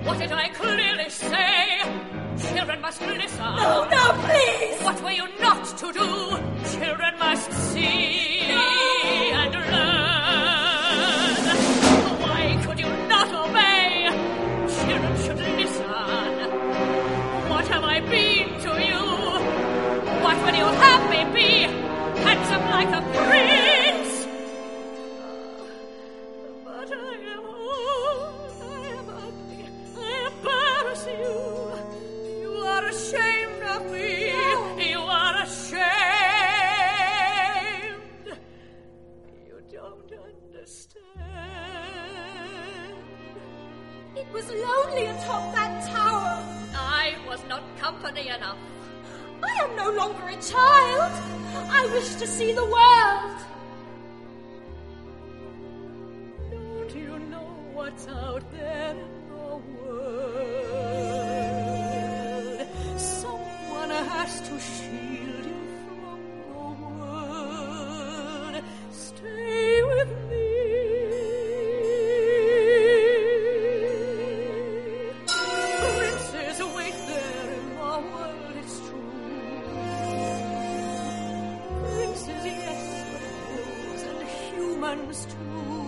What did I clearly say? Children must listen. No, no, please! What were you not to do? Children must see and learn. Why could you not obey? Children should listen. What have I been to you? What will you have me be? Handsome like a prince? But I am old, I am ugly, I embarrass you. You are ashamed of me. You are ashamed. You don't understand. It was lonely atop that tower. I was not company enough. I am no longer a child. I wish to see the world. Don't you know what's out there in the world? Someone has to shield you from the world. Stay with me. Princes wait there in the world, it's true. Princes, yes, but fools and humans too.